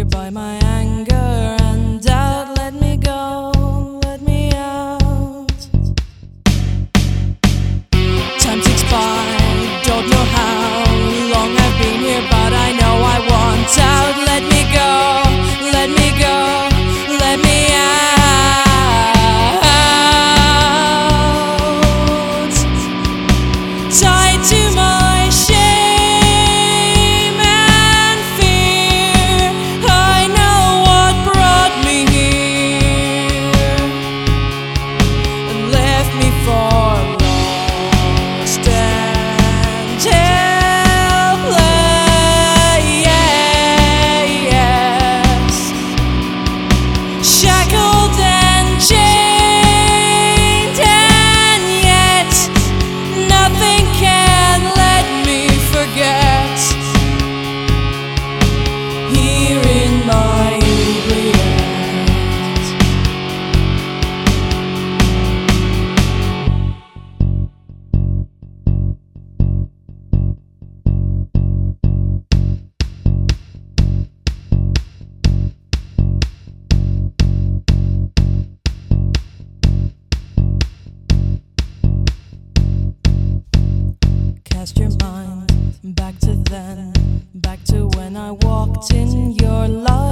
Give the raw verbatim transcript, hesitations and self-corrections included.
here by my anger and doubt. Let me go, let me out. Time ticks by, don't know how long I've been here, but I know I want out. Let me go, let me go, let me out. Tied to my shame and fear, I know what brought me here and left me for lost and helpless, shackled and chained, and yet nothing can let me forget. Here in my regret, cast your mind back to then, back to when I walked in your life.